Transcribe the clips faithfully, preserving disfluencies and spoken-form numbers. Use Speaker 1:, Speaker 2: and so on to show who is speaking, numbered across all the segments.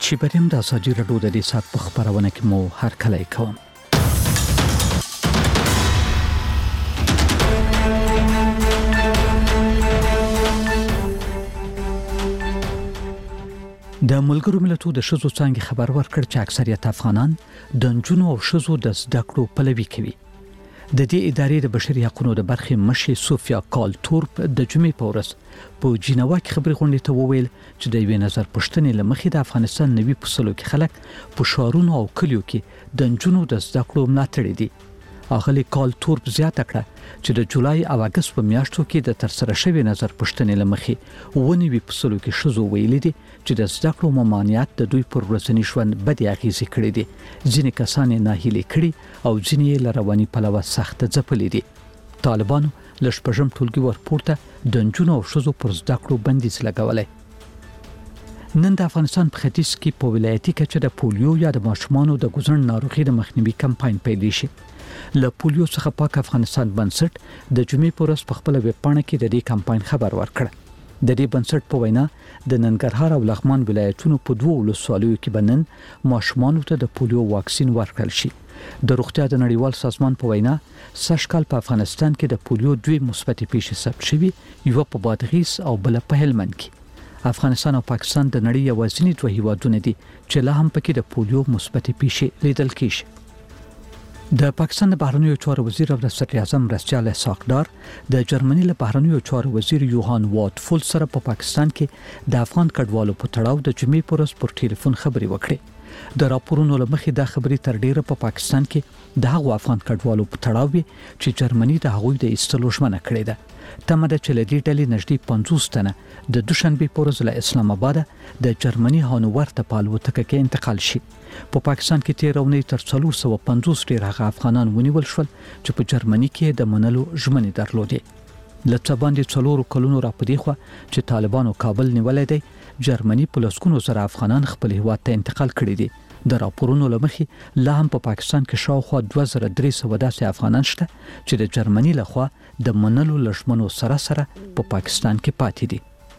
Speaker 1: چې بریم د ازادي راډیو د دې سات په خبرونه کې مو هر کله کوم. د ملګرو ملتونو د شذو څنګه خبر ورکړ چې اکثریت افغانان د نجونو او شذو د زده کړو پلوي کوي. د دې ادارې د بشري حقوقو د برخې مشر سوفیا کالتورپ د جمعې په ورځ په جنیوا کې خبري غونډې ته وویل چې د یوې نظر پښتنې لمخې د افغانستان نوي فصلو کې خلک په شهرونو او کلیو کې د نجونو د زده کړو ملاتړ دي. اغلی کالتورپ زیاته کړه چې د جولای او اگست په میاشتو کې د ترسره شوی نظر پښتنې لمخې ونوي فصلو کې شذو ویل دي چې د زده کړو ممانعت د دوی پر ورځني ژوند بد اغیزې کړې دي. ځینې کسان یې ناهیلي کړي او ځینې یې لرواني پلوه سخت ځپلې دي. طالبانو لشپږم ټولګي ورپورته د نجونو او شذو پر زده کړو بندیز لګولای. نن د افغانستان په ختیځ کې په ولایتي کچه د پولیو یا د ماشومانو د ګوزن ناروغي د مخنیوي کمپاین پیل شي. له پولیو څخه پاک افغانستان بنسټ د جمعې پر ورځ په خپل ویب پاڼه کې د دې کمپاین خبر ورکړ. د دې بنسټ په وینا د ننګرهار او لغمان ولایتونو په دوه ولسوالیو کې بنن ماشومانو ته د پولیو واکسین ورکړل شي. د روغتیا د نړیوال سازمان په وینا سږکال په افغانستان کې د پولیو دوی مثبت پیښې ثبت شوي، یو په بادغیس او بل په هلمند کې. افغانستان او پاکستان د نړۍ یوازینی دوه هیوادونه دي چې لا هم پکې د پولیو مثبت پیښې لیدل کیږي. د پاکستان د بهرنیو چارو وزیر او د صدر اعظم مرستیال اسحاقدار د جرمني له بهرنیو چارو وزیر یوهان واتفول سره په پاکستان کې د افغان کډوالو په تړاو د جمعې پر ورځ پر ټلیفون خبرې وکړې. د راپورونو لمخې دا خبرې تر ډیره په پا پاکستان کې د هغو افغان کډوالو په تړاو وي چې جرمني د هغوی د ایستلو ژمنه کړې ده. تمه ده چې لدې ډلې نږدې پنځوس تنه د دوشنبه پر ورځ له اسلام آباد د جرمني هانوور ته په الوتکه کې انتقال شي. په پاکستان کې تیر اونۍ تر څلور سوه پنځوس ډیر هغه افغانان ونیول شول چې په جرمني کې د منلو ژمنې درلودې. لته باندې څلور کلونو را پدې خو چې طالبانو کابل نیولې دی، جرمني په لسګونو زره افغانان خپل هیواد ته انتقال کړي دي. د راپورونو لمخې لا هم په پاکستان کې شاوخوا دوه زره درې سوه داسې افغانان شته چې د جرمني لخوا د منلو لژمنو سره سره په پاکستان کې پاتې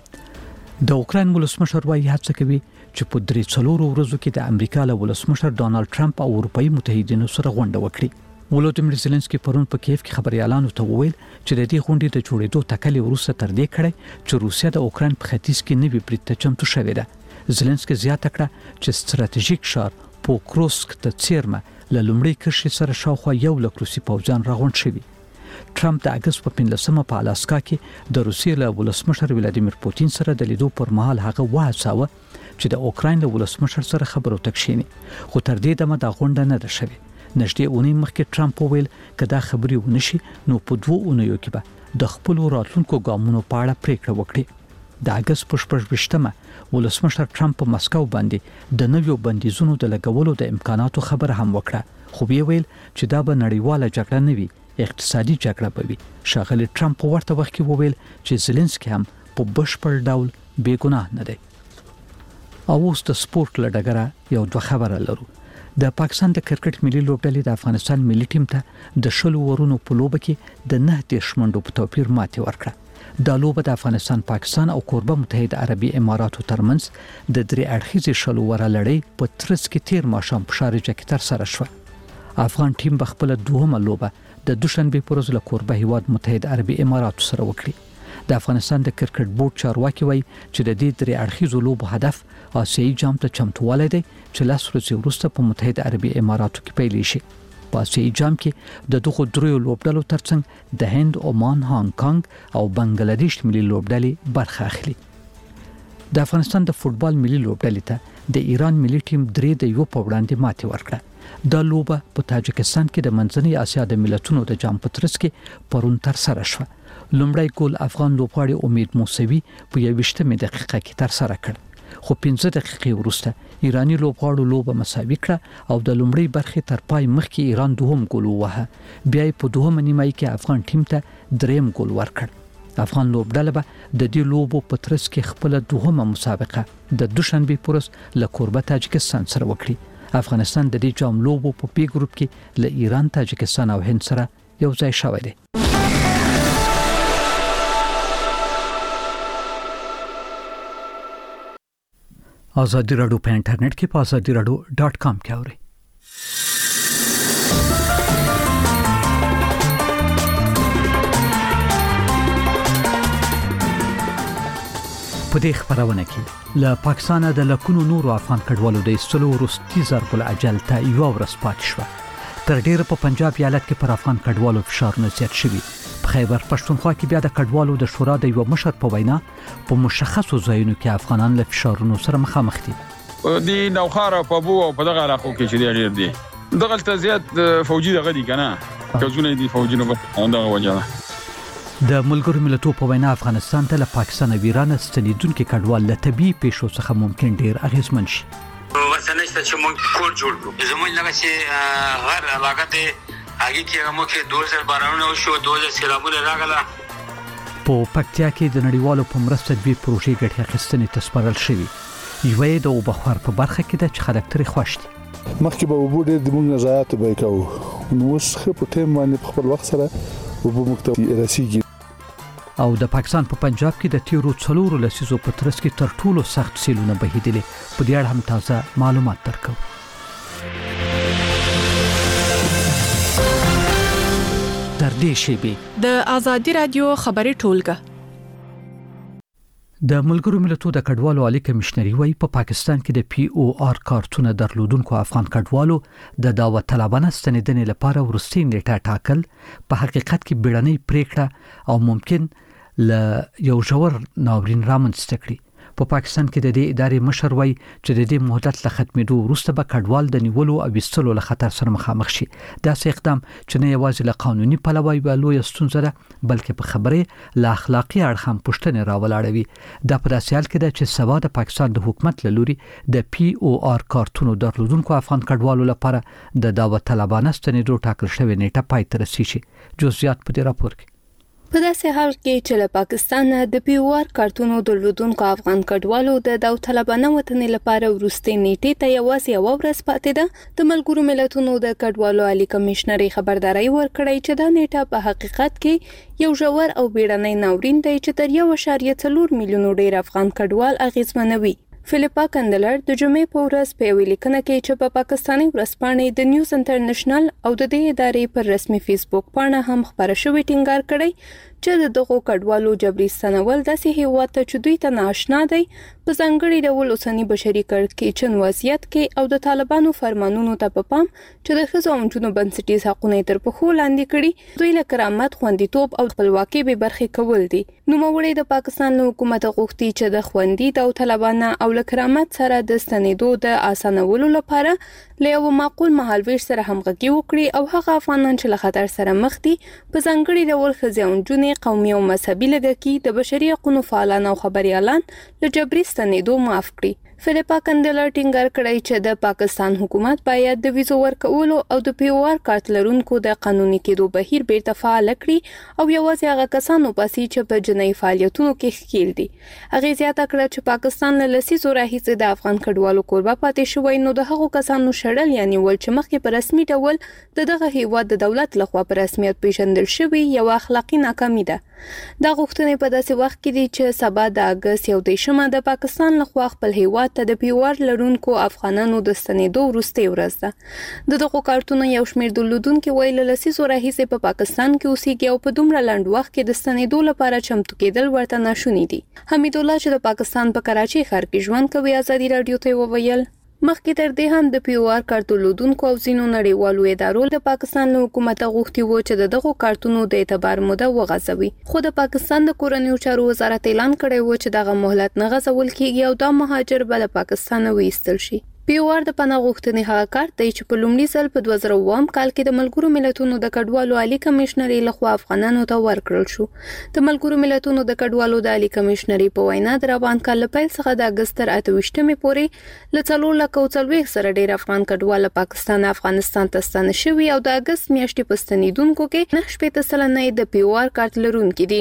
Speaker 1: دي. د اوکراین ولسمشر وايي هڅه کوي چې په درې څلورو ورځو کې د امریکا له ولسمشر ډانلډ ټرمپ او اروپایي متحدینو سره غونډه وکړي. ولودیمیر زيلنسکي پرون په کیف کې خبريالانو ته وویل چې د دې غونډې د جوړېدو تکلې وروسته تر دې کړې چې روسیا د اوکراین په ختیځ کې نوي برید ته چمتو شوې ده. زيلنسکي زیاته کړه چې ستراتیژیک ښار پوکروسک ته څیرمه له لومړۍ کرښې سره شاوخوا یو لک روسي پوځیان راغونډ شوي. ټرمپ د اگست په پنځلسمه په الاسکا کې د روسیې له ولسمشر ولادیمیر پوتین سره د لیدو پر مهال هغه وهڅاوه چې د اوکراین له ولسمشر سره خبرو ته کښیني، خو تر دې دمه دا غونډه نه ده شوې. نږدې اونۍ مخکې ټرمپ وویل که دا خبرې ونشي نو په دوه اونیو کې به د خپل راتلونکو ګامونو په اړه پریکړه وکړي. د اگست په شپږویشتمه ولسمشر ټرمپ په مسکو باندې د نویو بندیزونو د لګولو د امکاناتو خبره هم وکړه، خو بیا ویل چې دا به نړیواله جګړه نه وي، اقتصادي جګړه به وي. ښاغلی ټرمپ په ورته وخت کې وویل چې زيلنسکي هم په بشپړ ډول بې ګناه نه دی. او اوس د سپورت له ډګره یو دوه خبره لرو. د پاکستان د کرکټ ملي لوبډلې د افغانستان ملي ټیم ته د شلو ورونو په لوبه کې د نه دېرش منډو په توپیر ماتې ورکړه. دا لوبه د افغانستان، پاکستان او کوربه متحده عربي اماراتو ترمنځ د درې اړخیزې شلو وره لړۍ په ترڅ کې تیر ماښام په شارجه کې ترسره شوه. افغان ټیم به خپله دوهمه لوبه د دوشنبه په ورځ له کوربه هیواد متحده عربي اماراتو سره وکړي. د افغانستان د کرکټ بورډ چارواکي وایي چې د دې درې اړخیزو لوبو هدف آسیایي جام ته چمتووالی دی چې لس ورځې وروسته په متحده عربي اماراتو کې پیل شي. په آسیایي جام کې د دغو دریو لوبډلو ترڅنګ د هند، عمان، هانګ کانګ او بنگلاديش ملي لوبډلې برخه اخلي. د افغانستان د فوټبال ملي لوبډلې ته د ایران ملي ټیم درې د یو په وړاندې ماتې ورکړه. دا لوبه په تاجکستان کې د منځنۍ اسیا د ملتونو د جام په ترڅ کې پرون ترسره شوه. لومړی ګول افغان لوبغاړي امید موسوي په یوویشتمه دقیقه کې ترسره کړ، خو پنځه دقیقې وروسته ایرانی لوبغاړو لوبه مساوي کړه او د لومړۍ برخې تر پای مخکې ایران دوهم ګول ووهه. بیا یې په دوهمه نیمایي کې افغان ټیم ته دریم ګول ورکړ. افغان لوبډله به د دې لوبو په ترڅ کې خپل دوهمه مسابقه د دوشنبه په ورځ له کوربه تاجکستان سره وکړي. افغانستان د دې جام لوبو په پی ګروپ کې له ایران، تاجکستان او هند سره یو ځای شوی دی. آزادی رادیو په انټرنیټ کې په آزادی رادیو ډاٹ کام کې اورئ. په دې خبرونه کې له پاکستان د لکونو نورو افغان کډوالو د ایستلو وروستي ضرب العجل ته یو ورځ پاتې شوه. تر ډیره په پنجاب ایالت کې پر افغان کډوالو فشارونه زیات شوي. په خیبر پښتونخوا کې بیا د کډوالو د شورا د یو مشر په وینا په مشخصو ځایونو کې افغانان له فشارونو سره مخامخ دي.
Speaker 2: دی نوخاره په بو او په دغه علاقو کې چې ډیر دي دغه تزيات فوجي دغه دي کنه کوزونه دي فوجي نو دغه وجه
Speaker 1: د ملګرو ملتونو په وینا افغانستان ته له پاکستان او ایران ستنیدونکو کډوال له طبي پیښو څخه ممکن ډیر اغیزمن شي.
Speaker 3: ورسنه چې موږ کور جوړ کړو زموږ لږه چې هر علاقه ته هغه کې موږ دوه هزار بارانونه شو دوه هزار سیلابونه راغله.
Speaker 1: په پکتیا کې د نړیوالو په مرسته دوی پروژې ګټه اخیستنې تسپارل شوې. یوې د وبخور په برخه کې د خلکتري خوښ دي.
Speaker 4: مخکې به وبو ډېر د موږ نظارت به کوو نو اوس په ټیم باندې خپل وخت سره وبو مکتب رسیږي.
Speaker 1: او د پاکستان په پنجاب کې د تیرو څلورو لسیزو په ترڅ کې تر ټولو سخت سیلونه بهیدلې. په دې اړه هم تازه معلومات درکو. تر دې شیبې
Speaker 5: د آزادی رادیو خبري ټولګه
Speaker 1: د ملګرو ملتونو د کډوالو عالی کمشنري وايي په پاکستان کې د پی او آر کارتونه درلودونکو افغان کډوالو د دعوت طلبانه ستنیدنې لپاره ورستي نیټه ټاکل په حقیقت کې بیړنۍ پریکړه او ممکن ل یو ژور ناورین رامنځته کړي. په پاکستان کې د دې ادارې مشر وايي چې د دې مهلت له ختمېدو وروسته به کډوال د نیولو او وستلو له خطر سره مخامخ شي. دا څه اقدام چې نه یوازې له قانوني پلوه وي لوی ستونزه ده بلکې په خبره له اخلاقی اړخ هم پوښتنه راولاړوي. دا په داسې حال کې ده چې سبا د پاکستان د حکومت له لوري د پی او آر کارتونو درلودونکو افغان کډوالو لپاره د دعوت طلبانه ستنېدو ټاکل شوی نیټه پای ته رسیږي. جزئیات په دې راپور کې.
Speaker 6: په داسې حال کې چې له پاکستان د پی او آر کارتونو درلودونکو افغان کډوالو د داوطلبانه وطن لپاره ورستي نیټه ته یوازې یو ورځ پاتې ده. د ملګرو ملتونو د کډوالو عالی کمشنري خبرداري ورکړی چې دا نیټه په حقیقت کې یو ژور او بیړنی ناورین دی چې تر یو اعشاریه څلور میلیونو ډیر افغان کډوال اغیزمنوي. فلیپا کندلر د جمعې په ورځ په ویلي کنه کې چې په پاکستاني ورځپاڼې د نیوز انټرنیشنل او د دې ادارې پر رسمي فیسبوک باندې هم خبره شوې ټینګار کړي چې دغه کډوالو جبري ستنول داسې هیواد ته چې دوی ته ناشنا دي په ځانګړي ډول اوسنی بشري کړکېچن وضعیت کې او د طالبانو فرمانونو ته په پام چې د ښځو او نجونو بنسټیز حقوقونه تر پخو لاندې کړي دوی له کرامت خوندیتوب او خپلواکۍ به برخې کول دي. نو موږ د پاکستان حکومت غوښتي چې د خوندي او طالبانه او له کرامت سره د ستنېدو د اسانولو لپاره له یو معقول مهالويش سره همغږي وکړي او هغه افغانان چې له خطر سره مخ دي په ځانګړي ډول ښځې او نجونې قومي او مذهبي لږکي د بشري حقوقو فعالان او خبريالان له جبري ستنېدو معاف کړي. فلیپا کندلر ټینګار کړی چې د پاکستان حکومت باید د ویزو ورکولو او د پی او آر کارت لرونکو د قانوني کېدو بهیر بیرته فعال کړي او یوازې هغه کسانو پسې چې په جنایي فعالیتونو کې ښکیل دي. هغه زیاته کړه چې پاکستان له لسیزو راهیسې د افغان کډوالو کوربه پاتې شوی نو د هغو کسانو شړل یعنی ول چې مخکې په رسمي ډول د دغه هیواد د دولت لخوا په رسمیت پیژندل شوی یو اخلاقی ناکامي ده. دا غوښتنې په داسې وخت کې دي چې سبا د اگست یو دیشمه د پاکستان لخوا خپل هیواد ته د پی او آر لرونکو افغانانو د ستنېدو وروستۍ ورځ ده. د دغو کارتونو یو شمېر درلودونکو ویل لسیزو راهیسې په پاکستان کې اوسېږي او په دومره لنډ وخت کې د ستنېدو لپاره چمتو کېدل ورته ناشوني دي. حمید الله چې د پاکستان په کراچۍ ښار کې ژوند کوي آزادي رادیو ته وویل مخکې تر دې هم د پی او آر کارت درلودونکو او ځینو نړیوالو ادارو د پاکستان له حکومت غوښتي و چې دغه کارتونو د اعتبار موده وغځوي خو د پاکستان د کورنیو چارو وزارت اعلان کړی و چې دغه مهلت نه غځول کیږي او دا مهاجر به له پاکستان وایستل شي. پی او آر د پناه غوښتنې هغه کارت دی چې په لومړي ځل په دوه زره اووه کال کې د ملګرو ملتونو د کډوالو عالی کمشنري لخوا افغانانو ته ورکړل شو. د ملګرو ملتونو د کډوالو د عالی کمشنري په وینا د روان کال په پیل څخه د اگست تر اته ویشتمې پورې له څلور لک او څلوېښت سره ډیر افغان کډوال پاکستان افغانستان ته ستانه شوي او د اگست میاشتې په ستنیدونکو کې نه شپږ سلنه د پی او آر کارت لرونکي دي.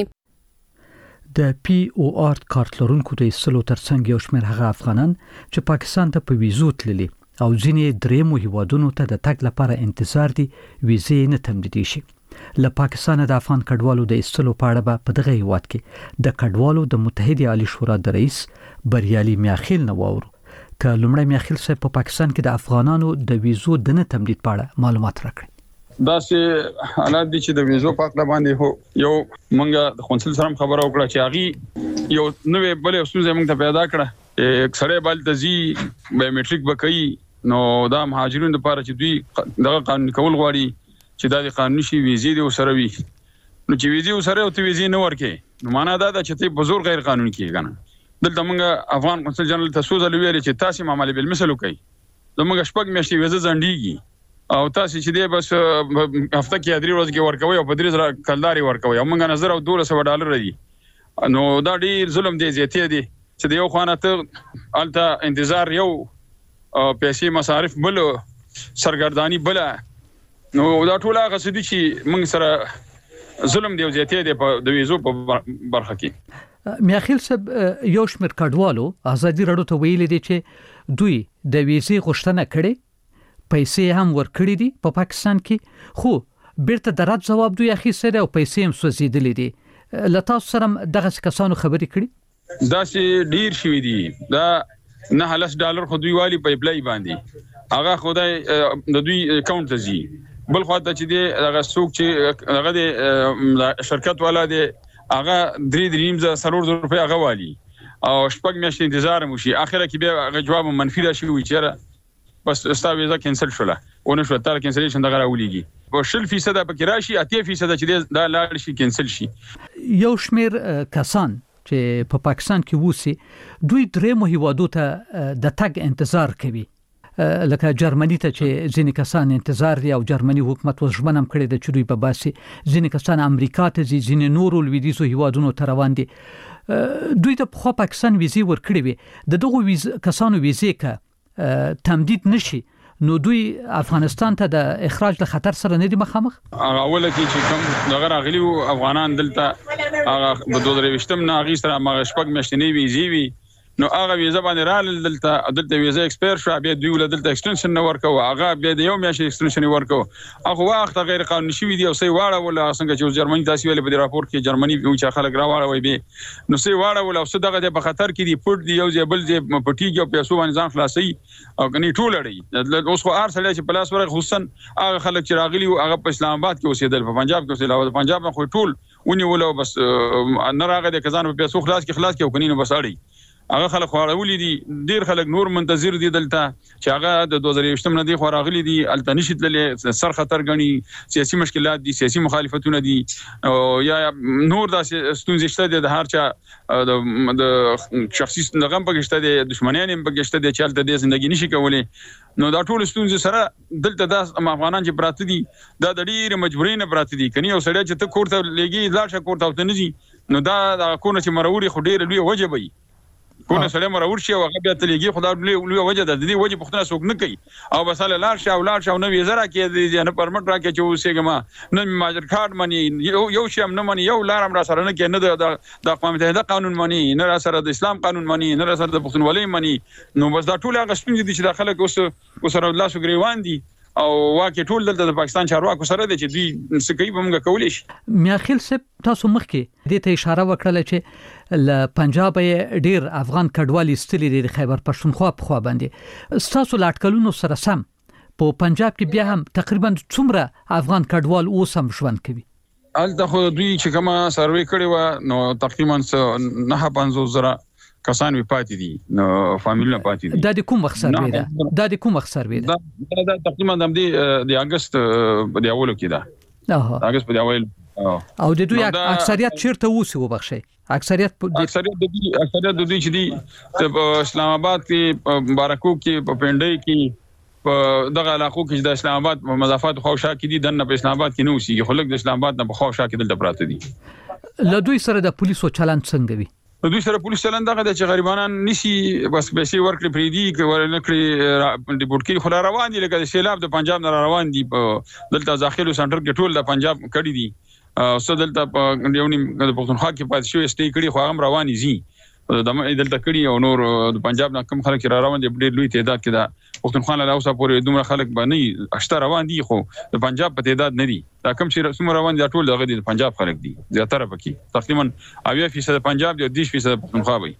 Speaker 1: د پی او آر کارت لرونکو د ایستلو ترڅنګ یو شمېر هغه افغانان چې پاکستان ته په ویزو تللي او ځینې درېیمو هیوادونو ته د تګ لپاره انتظار دي ویزې نه تمدیدي شي. له پاکستان د افغان کډوالو د ایستلو په اړه په دغه هیواد کې د کډوالو د متحده عالی شورا د رئیس بریالي میاخیل نو واورو. ک لومړی میاخیل صاحب په پاکستان کې د افغانانو د ویزو د نه تمدید په اړه معلومات راکړي.
Speaker 2: دا چې حالات دي چې د ویزو پاک باندې هو یو مونږه د قونسل سره خبرو وکړه چې هغه یو نوې بلې ستونزه موږ ته پیدا کړه اکثره بل تزي بایومټریک وکړي نو دا مهاجرینو لپاره چې دوی دغه قانون کول غواړي چې دا د قانوني شي ویزې دی وسره وي نو چې ویزې وسره او ته ویزې نه ورکې نو معنا دا ده چې ته په زور غیر قانوني کیږي کنه. دلته موږ افغان قونسل جنرال ته سوزل ویل چې تاسو معاملې بل مثال کوي زموږ شپږ میاشتې ویزه ځنډيږي او تاسو چې دی بس هفته کې ادري ورځ کې ورکوي او په درې زره کلداري ورکوي او موږ نظر او دوه سوه ډالر دی نو دا ډیر ظلم دی زیاتې دی چې د یو خانه ته الته انتظار یو پیسې مصارف بل سرګردانی بل نو دا ټول هغه څه دي چې موږ سره ظلم دی زیاتې دی په د ویزو په برخه کې.
Speaker 1: میاخیل صاحب یو شمېر کډوالو ازادي راډیو ته ویلي دي چې دوی د ویزې غوښتنه کړې پیسې هم ورکړې دي په پا پاکستان کې خو بیرته د رد جواب دوی اخیسته او پیسې هم سوځېدلې دي. له تاسو سره دغه کسانو خبرې کړې؟
Speaker 2: دا چې ډیر شوي دي دا نه هلس ډالر خو دوی والی په اپلای باندې هغه خدای د دوی اکاونټ ته ځي بل خو ته چې دی هغه څوک چې هغه د شرکت والا دی هغه درې دریم ز سرور روپیا هغه والی او شپږ میاشتې انتظار مو شي اخره کې به هغه جواب منفي راشي وي چې بس استا ویزا کینسل شوله ونه شو تر کینسلیشن دغه راولېږي په شل فیصد په راشي اته فیصد چې دا لاړ شي کینسل شي.
Speaker 1: یو شمېر کسان چې په پاکستان کې ووسی دوی درې هیوادو ته د تګ انتظار کوي لکه جرمني ته چې ځینې کسان انتظار دي او جرمني حکومت وژمن هم کړی د چې دوی په باسي ځینې کسان امریکا ته ځي ځینې نورو لویدیځو هیوادونو ته روان دي دوی ته په پاکستان ویزې ورکړي وي د دغه ویز کسانو ویزې که تمدید نشي نو دوی افغانستان ته د اخراج له خطر سره نه دي مخامخ.
Speaker 2: اوله کې چې کوم دغه راغلي افغانان دلته هغه د دوه زره ویشتم نه غي سره مغه شپږ میاشتې ویزې وي نو هغه ویزه باندې رال دلته دلته ویزه ایکسپایر شو بیا دوی ول دلته ایکستنشن نه ورکو هغه بیا د یو میاشتې ایکستنشن ورکو هغه وخت غیر قانوني شوی دی او سي واړه ول څنګه چې جرمني تاسو ویل په راپور کې جرمني یو چې خلک راوړل وي به نو سي واړه ول او څه دغه په خطر کې دی پټ دی یو ځبل ځ پټیږي او پیسو باندې ځان خلاصي او کني ټول اړي اوس خو ار سره چې پلاس ورغ خصوصا هغه خلک چې راغلي هغه په اسلام آباد کې اوسېدل په پنجاب کې اوسېدل په پنجاب نه خو ټول ونی ول بس نه راغی د کزان په پیسو خلاص کې خلاص کې او کني نو بس اړي هغه خلک خورولې دي ډیر خلک نور منتظر دي دلته چې هغه د دوه زره ویشتم نه دي خورغلي دي التنشي تللې سر خطر غني سیاسي مشکلات دي سیاسي مخالفتونه دي او یا نور د ستونزې شته د هر چا د شخصي نغم پکشته دي دښمنان هم پکشته دي چې الته د ژوندۍ نشي کولای نو دا ټول ستونزې سره دلته د افغانان چې پراته دي دا د ډیر مجبورین پراته دي کني او سړی چې ته کوړه لګي لاشه کوړه ته نزي نو دا د کونه چې مروري خو ډیر لوی وجه وي کونه سره مرور شي او هغه بیا تلګي خدای لوی وجه د دې وجه پختنه څوک نه کوي او بساله لار شاو لار شاو نو ویزه راکې دي نه پرمټ راکې چې اوسېګما نه ماجر کارت منی یو شی هم نه منی یو لار هم را سره نه کې نه د د اقوام متحده قانون منی نه را سره د اسلام قانون منی نه را سره د پښتونولۍ منی نو بس دا ټول هغه سپین دي چې د خلک اوس اوسره الله سو ګریوان دي او واکه ټول دلته د پاکستان چارواکو سره د چې دوی سکی به موږ کولې شي.
Speaker 1: میاخیل صاحب تاسو مخکې د ته اشاره وکړه چې ل پنجاب ډیر افغان کډوالي ستلي د خیبر پښتونخوا په خوا باندې تاسو لاټکلونو سره سم په پنجاب کې بیا هم تقریبا څومره افغان کډوال اوس هم ژوند کوي؟
Speaker 2: الته خو دوی چې کومه سروې کړې و نو تقریبا نه پنځوس زره کسان وی پاتې دي نو فامیلونه پاتې دي.
Speaker 1: دا د کوم وخت سروې ده؟ دا د کوم وخت سروې ده؟
Speaker 2: دا دا تقریبا د د اگست په دیولو کې ده.
Speaker 1: اها
Speaker 2: اگست په دیول
Speaker 1: او د دوی اکثریت چیرته وسی وبخشي؟ اکثریت
Speaker 2: اکثریت د دوی اکثریت د دوی چې دي په اسلام آباد کې په بارکو کې په پنډۍ کې په دغه علاقو کې د اسلام آباد په مضافات خوشا کې دي دنه په اسلام آباد کې نو سي خلک د اسلام آباد نه په خوشا کې دلته پراته دي.
Speaker 1: له دوی سره د پولیسو چلند څنګه وي؟
Speaker 2: دوی سره پولیس چلند دغه د چې غریبانان نشي بس پیسې ورکړي پریدي کوي نکړي د بوټکی خلا روان دي لکه سیلاب د پنجاب نه روان دي دلته ځاخلو سنټر کې ټول د پنجاب کړي دي او څه دلته په یونی د پښتونخوا کې پاتې شوی استي کړي خو هم روان دي د دلته کړي او نور د پنجاب نه کم خلک را روان دي ډېر لوی تعداد کې دا پښتونخوا له اوسه پورې دومره خلک باندې اشته روان دي خو د پنجاب په تعداد نه دي دا کم چې څومره روان دي ټول دغه د پنجاب خلک دي زیاتره پکې تقریبا اویا فیصد پنجاب دي او دیش فیصد پښتونخوا وي.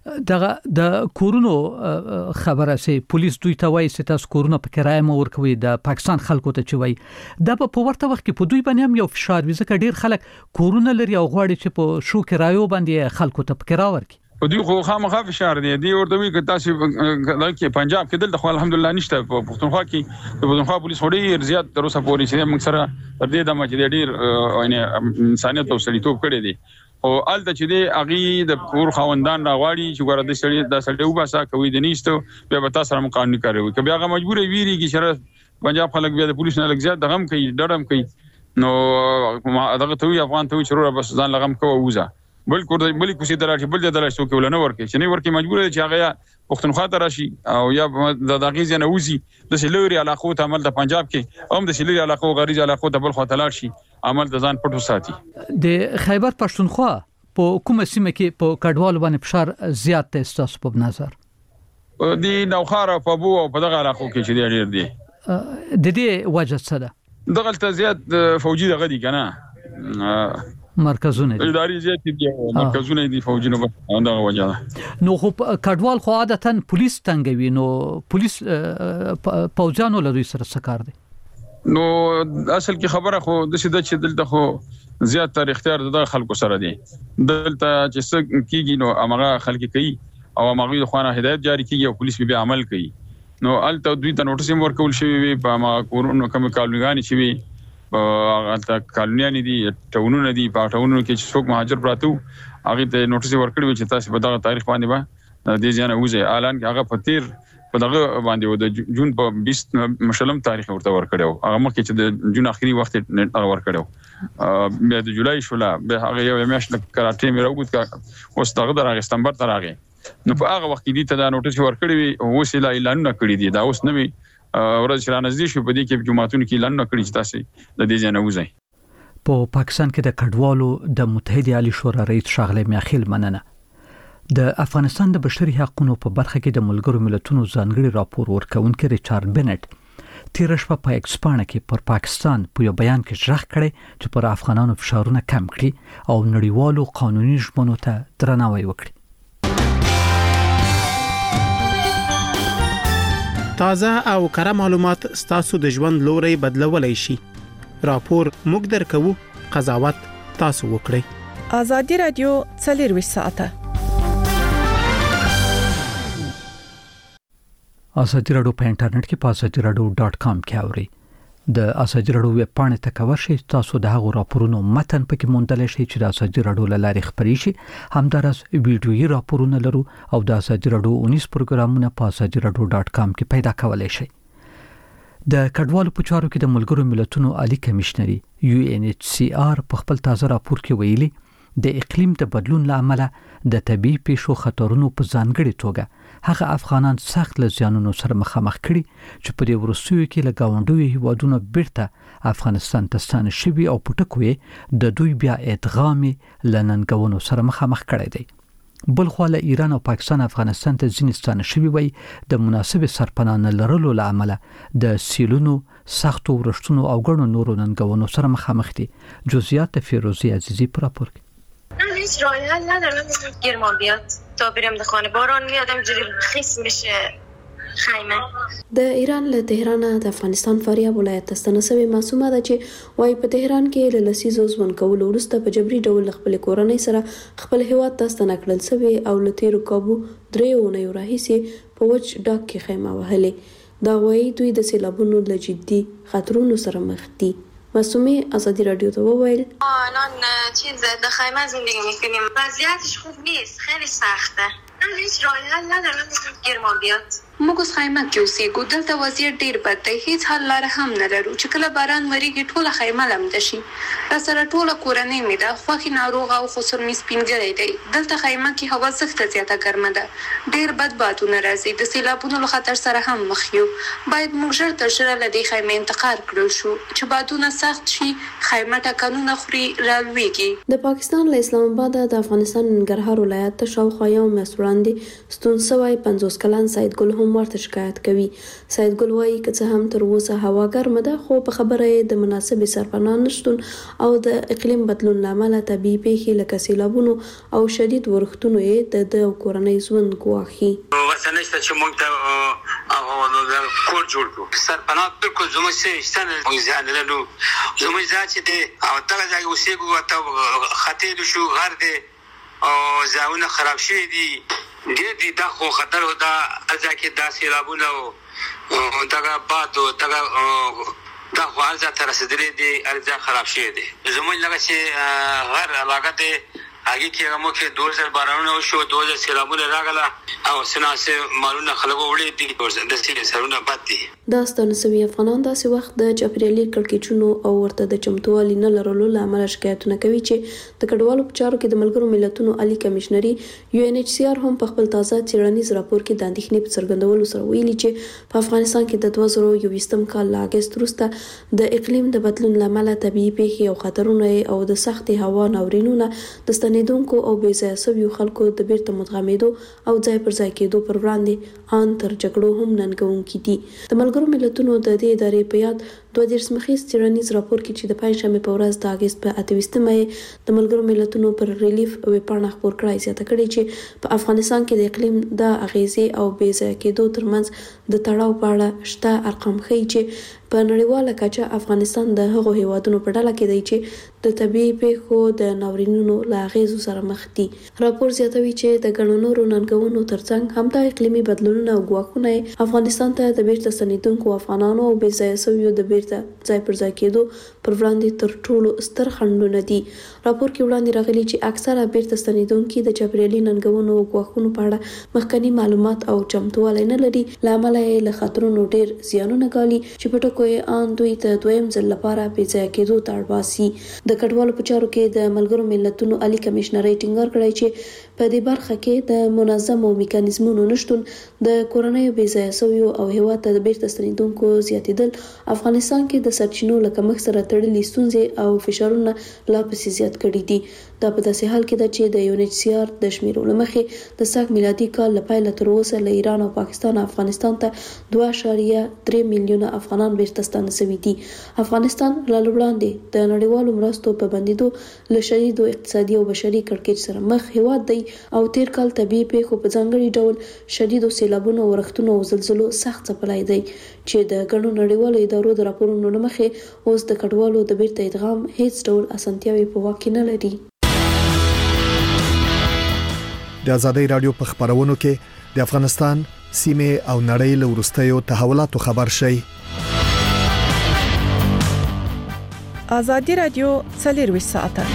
Speaker 1: دغه د کورونو خبره سي پولیس دوی ته وایي چې تاسو کورونه په کرایه مو ورکوي د پاکستان خلکو ته چې وایي دا په ورته وخت کې په دوی باندې هم یو فشار وي ځکه ډیر خلک کورونه لري او غواړي چې په شو کرایو باندې خلکو ته په کرایه ورکړي.
Speaker 2: په دوی خو خامخا فشار دی دی ورته وی که تاسو کې پنجاب کې دلته خو الحمدلله نشته په پښتونخوا کې په پښتونخوا پولیس وړي زیات تر اوسه پورې چې موږ سره تر دې دمه چې ډیر یعنی انسانيت او سړیتوب کړی دی او الته چې دی اغي د کور خوندان راغواړي چې ګوره د سړی د سړی وباسا کوي د نیستو به به تاسو سره قانوني کاروي که بیا هغه مجبور ویری کې شر پنجاب خلک بیا د پولیس نه لګ زیات دغم کوي ډړم کوي نو دغه ته افغان ته چرور بس ځان لغم کوه وزه بل کور بل کوسي دراشي بل دراشي کې ولنه ورکه چې نه ورکه مجبور دي چې هغه پښتونخوا ته راشي او یا د دغه ځنه وزي د سلوري علاقو ته عمل د پنجاب کې هم د سلوري علاقو غریز علاقو ته بل خو تلل شي عمل د ځان پټو ساتي.
Speaker 1: د خیبر پښتونخوا په کومه سیمه کې په کډوال باندې فشار زیات دی ستاسو په نظر؟
Speaker 2: د نوخاره په بو او په دغه علاقو کې چې ډیر دي
Speaker 1: د دې وجه څه ده؟
Speaker 2: دغه ته زیات فوجي دغه دي کنه
Speaker 1: مرکزونه دي
Speaker 2: اداري زیات دي مرکزونه دي فوجي نو دغه وجه ده
Speaker 1: نو خو کډوال خو عادتاً پولیس تنګوي نو پولیس پوجانو له دوی سره څه کار دي؟
Speaker 2: نو اصل کې خبره خو د شیدت چې دلته خو زیات تر اختیار د خلکو سره دي دلته چې څه کیږي نو هغه خلک کوي او هغه خوانه هدایت جاری کیږي او پولیس به عمل کوي نو الته دوی ته نوټیس ورکول شوی وي په ما کورونو کوم کالونګانی شي وي الته کالونیان دي ټاونونه دي په ټاونونو کې چې څوک مهاجر پراته هغه ته نوټیس ورکړي چې تاسو په دغه تاریخ باندې به د ځانه وځي اعلان کې هغه پتیر په دغه باندې د جون په بیس مشلم تاریخ ورته ورکړو هغه مخکې چې د جون اخري وخت هغه ورکړو بیا د جولای شولا به هغه یو میاشت کراټي مې راوګت کا اوس دغه درغه ستمبر ترغه نو په هغه وخت کې دې ته دا نوټیس ورکړی وي او وسیله اعلانونه کړی دي دا اوس نوې ورځ را نږدې شو په دې کې جمعهتون کې اعلانونه کړی چې تاسو د دې ځای نه وځئ.
Speaker 1: په پاکستان کې د کډوالو د متحده عالی شورا رئیس ښاغلی میاخیل مننه د افغانستان د بشري حقوقو په برخه کې د ملګرو ملتونو ځانګړي راپور ورکونکي ریچارډ بنټ تیر شپه په ایکسپانه کې پر پاکستان په یو بیان کې ژغ کړی چې پر افغانانو فشارونه کم کړي او نړیوالو قانوني ژمنو ته درناوی وکړي.
Speaker 7: تازه او کره معلومات ستاسو د ژوند لوري بدلولای شي. راپور موږ درکو، قضاوت تاسو وکړئ.
Speaker 5: ازادي رادیو څلور ساعته
Speaker 1: ازادي رادیو په انټرنیټ کې په ازادي رادیو ډاټ کام کې اورئ. د ازادي رادیو ویب پاڼې ته کوئ شئ تاسو د هغو راپورونو متن پکې موندلی شئ چې د ازادي رادیو له لارې خپرې شي همداراز ویډیويي راپورونه لرو او د ازادي رادیو اونیز پروګرامونه په ازادي رادیو ډاټ کام کې پیدا کولای شئ. د کډوالو په چارو کې د ملګرو ملتونو عالی کمشنري یو ان ایچ سی آر په خپل تازه راپور کې ویلي د اقلیم د بدلون لامل د طبي پیښو خطرونو په ځانګړي توګه هغه افغانان سخت له زیانونو سره مخامخ کړي چې په دې ورسوي کې له گاونډیو هیوادونو بیرته افغانستان ته ستانه شوي او پټکوي د دوی بیا ادغام لننګونو سره مخامخ کړي دي. بل خو له ایران او پاکستان افغانستان ته ځینې ستانه شوي وي د مناسب سرپناه نه لرلو لامل د سیلونو سختو ورښتونو او ګڼو نورو ننګونو سره مخامخ دي. جزئیات فیروزی عزیزی پر راپور کې.
Speaker 8: من هیچ راهی حل ندارم گرمان بیاد تا برم ده خانه باران میاد همجوری خیس میشه خیمه.
Speaker 9: د ایران له تهران د افغانستان فاریاب ولایت ته ستنه شوې معصومه ده چې وايي په تهران کې له لسیزو ژوند کولو وروسته په جبري ډول خپل کورنۍ سره خپل هیواد ته ستنه کړل شوې او له تیرو کابو درې اونیو راهیسې په وچ ډاک کې خیمه وهلې. دا وايي دوی د سیلابونو له جدي خطرونو سره مخ دي. معصومه ازادی رادیو ته وویل
Speaker 8: الان چیز د خیمه زندگی میکنیم وضعیتش خوب نیست خیلی سخته. من هیچ راهی حل ندارم گرمان بیاد.
Speaker 6: موږ اوس خیمه کې اوسېږو دلته وضعیت ډیر بد دی هیڅ حل لاره هم نه لرو چې کله باران وریږي ټوله خیمه لمده شي راسره ټوله کورنۍ مې ده خوښې ناروغه او خسر مې سپینګری دی دلته خیمه کې هوا سخته زیاته ګرمه ده ډیر بد بادونه راځي د سیلابونو له خطر سره هم مخ یو باید موږ ژر تر ژره له دې خیمې انتقال کړو شو چې بادونه سخت شي خیمه ټکانونه خوري رالویږي.
Speaker 9: د پاکستان له اسلام آباد د افغانستان ننګرهار ولایت ته شاوخوا یو میاشت وړاندې ستون شوی پنځوس کلن سید ګل هم ورته شکایت کوي. سید ګل وايي که څه هم تر اوسه هوا ګرمه ده خو په خبره د مناسب سرپناه نشتون او د اقلیم بدلون لامل طبيعي پیښې لکه سیلابونو او شدید ورښتونو یې د کورنۍ ژوند ګواښي.
Speaker 3: وسنشته چې موږ ته او کور جوړ کړو سرپناه بالکل زموږ څه شتنه موږ ځان له زموږ ځان چې دی او دغه ځای اوسېږو ته خطې د شو غر دی او ځایونه خراب شوي دي ډېر دي. دا خو خطر دا ځای کې دا سیلابونه او دغه باد او دغه دا خو هر ځای ته رسېدلي دي هر ځای خراب شوي دي. زموږ لکه چې غر علاقه دی هغې کې هغه موږ کې دوه زره بارانونه وشو دوه زره سیلابونه راغله او څه ناڅه مالونه خلکو وړي دي داسې سرونه بد دي.
Speaker 9: دا ستانه سوي افغانان داسې وخت د چاپیریالي کړکېچونو او ورته د چمتووالي نه لرلو له امله شکایتونه کوي چې د کډوالو په چارو کې د ملګرو ملتونو عالي کمشنري یو ان ایچ سی آر هم په خپل تازه څېړنیز راپور کې د اندېښنې په څرګندولو سره ویلي چې په افغانستان کې د دوه زره یوویشتم کال له اګست وروسته د اقلیم د بدلون له امله طبیعي پیښې او خطرونه او د سختې هوا ناورینونه د ستنېدونکو او بې ځایه شویو خلکو د بیرته مدغمېدو او ځای پر ځای کېدو پر وړاندې ان تر جګړو هم ننګونکي دي. د ملګرو ملتونو د دې ادارې په یاد دوه دېرش مخیز څېړنیز راپور کې چې د پنجشنبې په ورځ د اګست په اته ویشتمه یې د ملګرو ملتونو پر ریلیف ویبپاڼه خپور کړی زیاته کړې چې په افغانستان کې د اقلیم د اغیزې او بې ځایه کېدو ترمنځ د تړاو په اړه شته ارقام ښیي چې په نړیواله کچه افغانستان د هغو هیوادونو په ډله کې دی چې د طبیعي پیښو د ناورینونو له اغیزو سره مخ دي. راپور زیاتوي چې د ګڼو نورو ننګونو ترڅنګ همدا اقلیمي بدلونونه او ګواښونه افغانستان ته د بیرته ستنېدونکو افغانانو او بې ځایه شویو د بیرته ځای پر ځای کېدو پر وړاندې تر ټولو ستر خنډونه دي. راپور کې وړاندې راغلي چې اکثره بیرته ستنېدونکي د چاپیریالي ننګونو او ګواښونو په اړه مخکني معلومات او چمتووالی نه لري له امله یې له خطرونو ډېر زیانونه ګالي چې په ټکو ان دوی ته دویم ځل لپاره بې ځایه کېدو ته اړ باسي. د کډوالو په چارو کې د ملګرو ملتونو عالي کمشنري ټینګار کړی چې په دې برخه کې د منظمو میکانیزمونو نشتون د کورنیو بې ځایه شویو او هیواد ته د بیرته ستنېدونکو زیاتېدل افغانستان کې د سرچینو له کمښت سره تړلي ستونزې او فشارونه لا پسې زیات کړي دي. دا په داسې حال کې ده چې د یو ان ایچ سی آر د شمیرو له مخې د سږ میلادي کال له پیله تر اوسه له ایران او پاکستان افغانستان ته دوه اعشاریه درې میلیونه افغانان بیرته ستانه شوي دي. افغانستان لا وړاندې د نړیوالو مرستو په بندېدو له شدیدو اقتصادي او بشري کړکېچ سره مخ هیواد دی او تیر کال طبیعي پیښو په ځانګړي ډول شدیدو سیلابونو ورښتونو او زلزلو سخت ځپلی دی چې د ګڼو نړیوالو ادارو د راپورونو له مخې اوس د کډوالو د بیرته ادغام هیڅ ډول اسانتیاوې په واک کې نه لري.
Speaker 10: د آزادۍ رادیو په خبرونو کې د افغانستان سیمه او نړۍ له وروستیو تحولاتو خبر شي.
Speaker 5: آزادۍ رادیو څلرویشت ساعته.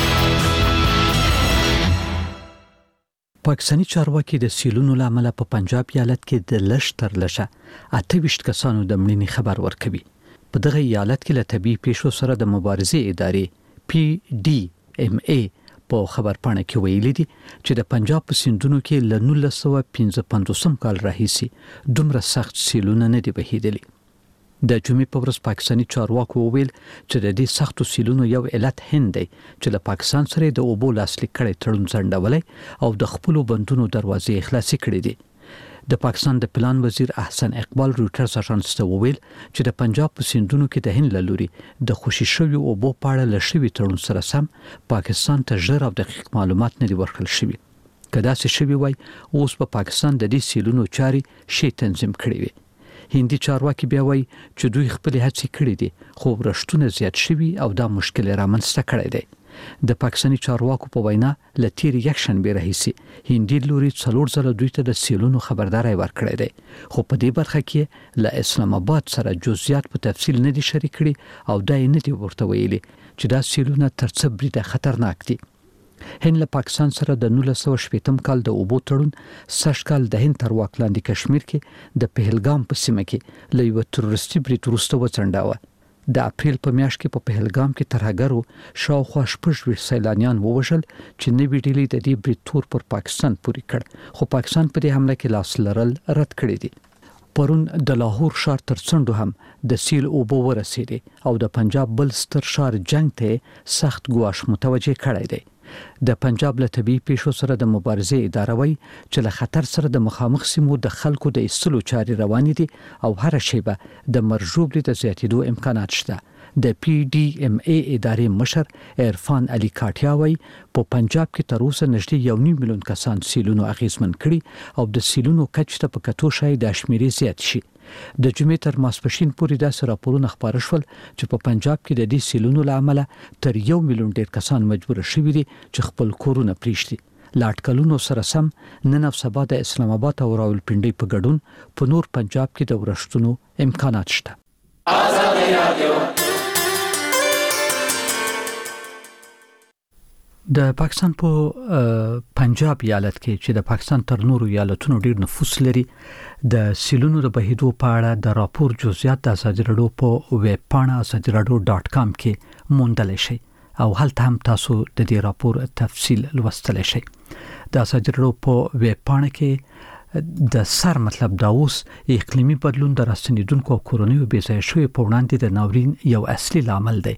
Speaker 1: پاکستاني چارواکي د سیلونو لامل په پنجاب ایالت کې د لش تر لشه اته ویشت کسانو د مړینې خبر ورکوي. په دغه ایالت کې له طبي پیښو سره د مبارزې ادارې پی ډي ام ای په خبرپاڼه کې ویلي دي چې د پنجاب په سیندونو کې له نولس سوه پنځه پنځوسم کال راهیسې دومره سخت سیلونه نه دي بهیدلي. د جمعې په ورځ پاکستاني چارواکو وویل چې د دې سختو سیلونو یو علت هند دی چې له پاکستان سره د اوبو لاسلیک کړي تړون ځنډولی او د خپلو بندونو دروازې خلاصې کړې دي. د پاکستان د پلان وزیر احسن اقبال رويټرز اژانس ته وویل چې د پنجاب په سیندونو کې د هند له لوري د خوشي شوی اوبو په اړه له شوی تړون سره سم پاکستان ته ژر او دقیق معلومات نه دي ورکړل شوي. که داسې شوي وای اوس په پاکستان د دې سیلونو چارې شی تنظیم کړي وي. هندي چارواکي بیا وایي چې دوی خپل هڅې کړې دي خو ورښتونه زیات شوي او دا مشکل رامنځته کړی دی. د پاکستاني چارواکو په وینا ل تیر یک شنبه راهیسې هندي لوري څلور ځله دوی ته د سیلونو خبرداري ورکړې ده خو په دې برخه کې ل اسلام آباد سره جزئیات په تفصیل نه دي شریک کړي او دا نه دي ورته ویلي چې دا سیلونه تر څه بریده خطرناک دي. هند له پاکستان سره د نولس سوه شپږم کال د اوبو تړون سږ کال د هند تر واک لاندې کشمیر کې د پهلګام په سیمه کې له یو تروریستي برید وروسته وڅنډاوه. د اپریل په میاشت کې په پهلګام کې ترهګرو شاوخوا شپږ ویشت سیلانیان ووژل چې نوې ډلې د دې برید تور پر پاکستان پورې کړ خو پاکستان په دې حمله کې لاس لرل رد کړی دي. پرون د لاهور ښار تر څنډو هم د سیل اوبو ورسېدې او د پنجاب بل ستر ښار جنگ ته سخت ګواښ متوجه کړی دی. د پنجاب له طبي پیښو سره د مبارزې اداره وایي چې له خطر سره د مخامخ سیمو د خلکو د ایستلو چارې روانې دي او هر شیبه د مرجوب د زیاتېدو امکانات شته. د پی ډي ام ای ادارې مشر عرفان علي کاټیاوي په پنجاب کې تر اوسه نږدې یو نیم میلیون کسان سیلونو اغیزمن کړي او د سیلونو کچ ته په کتو شای د شمیرې زیات شي. د جمعې تر ماسپښین پورې داسې راپورونه خپاره شول چې په پنجاب کې د دې سیلونو له امله تر یو میلیون ډیر کسان مجبور شوي دي چې خپل کورونه پریږدي. له اټکلونو سره سم نن او سبا د اسلام آباد او راولپنډۍ په ګډون په نور پنجاب کې د ورښتونو امکانات شته. آزادي رادیو د پاکستان په پنجاب ایالت کې چې د پاکستان تر نورو ایالتونو ډیر نفوس لري د سیلونو د بهیدو په اړه د راپور جزئیات د ازادي رادیو په ویب پاڼه ازادي رادیو ډاټ کام کې موندل شي او هلته هم تاسو د دې راپور تفصیل لوستلی شئ. د ازادي رادیو په ویب پاڼه کې د سر مطلب دا اوس اقلیمي بدلون د راستنیدونکو او کورونیو بېځایه شویو په وړاندې د ناورین یو اصلي لامل دی.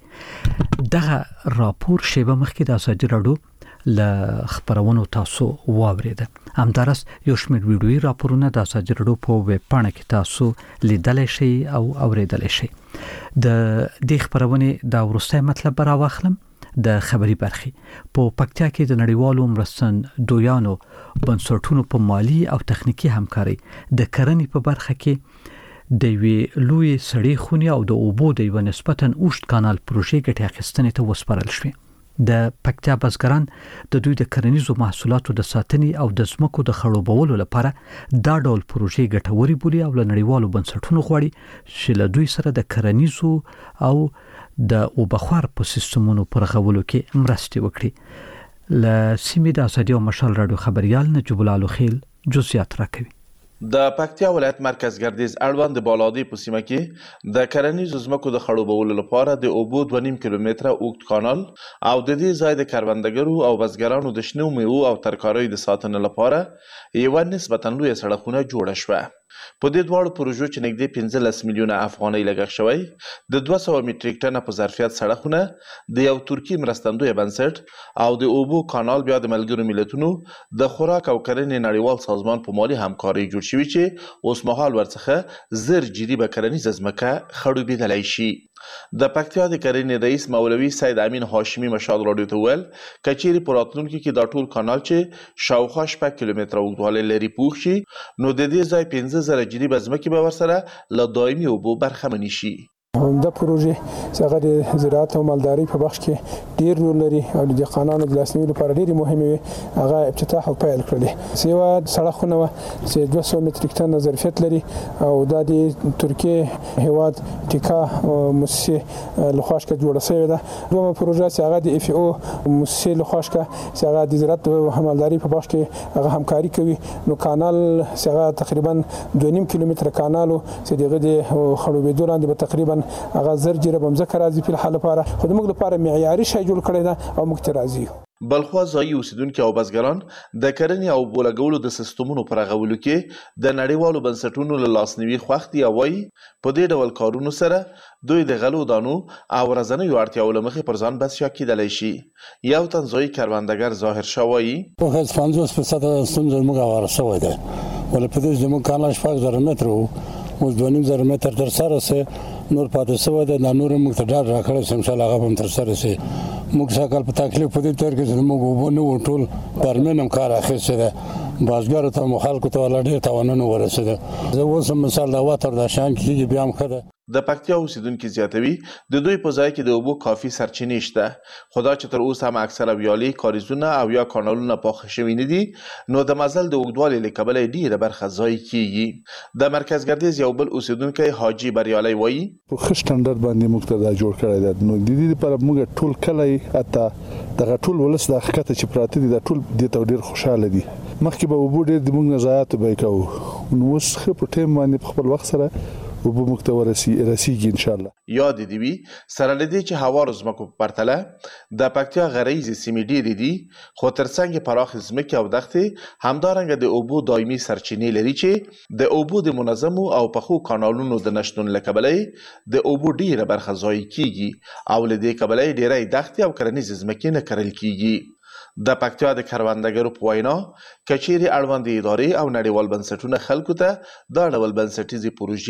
Speaker 1: دغه راپور شیبه مخکې د ازادي رادیو له خبرونو تاسو واوریده. همدارس یو شمېر ویډیويي راپورونه د ازادي رادیو په ویب پاڼه کې تاسو لیدلی شئ او اوریدلی شئ. د دې خبرونې دا وروستی مطلب به راواخلم د خبري برخې په پکتیا کې د نړیوالو مرستندویانو بنسټونو په مالی او تخنیکی همکاري د کرنې په برخه کې د وی لوی سړې خونې او د اوبو د یو نسبتاً اوږد کانال پروژې ګټه اخیستنې ته وسپارل شوې. د پکتیا بزګران د دوی د کرنیزو محصولاتو د ساتنې او د ځمکو د خړوبولو لپاره دا ډول پروژې ګټوري بولي او له نړیوالو بنسټونو غواړي چې له دوی سره د کرنیزو او د اوبخوار په سیستمونو پر غولو کې مرستې وکړي. ل سیمې د ازادي او مشال رادیو خبريال نجیب الله خیل جزئیات راکوي.
Speaker 11: د پکتیا ولایت مرکز ګردیز اړوند د بالادی په سیمه کې د کرنیزو ځمکو د خړوبولو لپاره د اوبو دوه نیم کیلومتره اوږد کانال او د دې ځای د کروندګرو او بزګرانو د شنو میوو او ترکاریو د ساتنې لپاره یو نسبتاً لویه سړکونه جوړه شوه. په دې دواړو پروژو چې نږدې پنځلس میلیونه افغانۍ لګښت شوی د دوه سوه میټریک ټنه په ظرفیت سړکونه د یو ترکي مرستندوی بنسټ او د اوبو کانال بیا د ملګرو ملتونو د خوراک او کرنې نړیوال سازمان په مالي همکارۍ جوړ شوي چې اوس مهال ورڅخه زر جریبه کرنیزه ځمکه خړوبېدلی شي. د پکتیا د کرنې رئیس مولوي سید امین هاشمي مشال راډیو ته وویل که چیرې په راتلونکي کې دا ټول کانال چې شاوخوا شپږ کیلومتره اوږدوالی لري پوخ شي نو د دې ځای پنځه زره جریبه ځمکې به ورسره له دایمي اوبو برخمنې شي.
Speaker 12: دا پروژه چې هغه د زراعت او مالدارۍ په بخش کې ډیر رول لري او د دهقانانو د لاسنیوي لپاره ډېرې مهمې وي. هغه افتتاح او پیل کړلې. سیوا سړکونه وه چې دوه سوه متریک ټنه ظرفیت لري او دا د ترکیې هیواد ټیکا مؤسسې لخوا څخه جوړه شوې ده. دویمه پروژه چې هغه د اف او مؤسسې لخوا څخه چې هغه د زراعت او مالدارۍ په بخش کې هغه همکاري کوي. نو کانال چې هغه تقریبا دوه نیم کیلومتره کانال چې دغه د خړوبېدو لاندې به تقریبا هغه زر جریبه ځمکه راځي په حال لپاره خو موږ لپاره معیاري شی جوړ کړی ده او موږ ته راځي.
Speaker 11: بلخوا ځایي اوسیدونکي او بزګران د کرنې او بولګولو د سیستمونو پر غولو کې د نړیوالو بنسټونو له لاسنیوي خوښ دي او وایي په دې ډول کارونو سره دوی د غلو دانو او ورځنیو اړتیاو له مخې پر ځان بسیا کېدلی شي. یو تن ځایي کروندګر ظاهر شاه وایي
Speaker 13: هېڅ پنځوس فیصده ستونزه موږ هواره شوی دی ولې په دې زموږ کانال شپږ زره متره و اوس دوه نیم زره متر تر سره سي نور پاتې شوی دی. دا نور موږ ته ډاډ راکړی چې انشاءالله هغه به هم تر سره سي. موږ سږکال په تکلیف په دې تېر کې چې موږ اوبه نه وو ټول پرمین هم کار اخیستی دی. بزګرو ته مو خلکو ته والا ډېر تاوانونه ورسېده. زه اوس هم مثال د وتر دا شیان کېږي بیا هم ښه ده.
Speaker 11: د پکتیا اوسیدونکي زیاتوي د دوی په ځای کې د اوبو کافي سرچینې شته خو دا چې تر اوسه هم اکثره ویالې کاریزونه او یا کانالونه پاخه شوي نه دي نو د مزل د اوږدوالي له کبله ډېره برخه ضایع کیږي. د مرکز ګردیز یو بل اوسیدونکی حاجي بریالی وایي
Speaker 4: په ښه سټنډرډ باندې موږ ته دا جوړ کړی دی نو د دې لپاره موږ ټول کلی حتی دغه ټول ولس د ښکته چې پراته دي دا ټول دې ته ډېر خوشحاله دي. مخکې به اوبو ډېر د موږ نه ضایعاتو به یې کوو نو اوس ښه په ټایم باندې په خپل وخت سره اوبه موږ ته ورسیږي انشاءالله.
Speaker 11: یاد دې وي سره له دې چې هوارو ځمکو په پرتله د پکتیا غریزې سیمې ډېرې دي خو ترڅنګ یې پراخې ځمکې او دښتې همدارنګه د اوبو دایمي سرچینې لري چې د اوبو د منظمو او پخو کانالونو د نشتون له کبله د اوبو ډېره برخه ضایع کیږي او له دې کبله ډېری دښتې او کرنیزې ځمکې نه کرل کیږي. د پکتیا د کروندګرو په وینا کچېرې اړوندې ادارې او نړیوال بنسټونه خلکو ته دا ډول بنسټیزې پروژې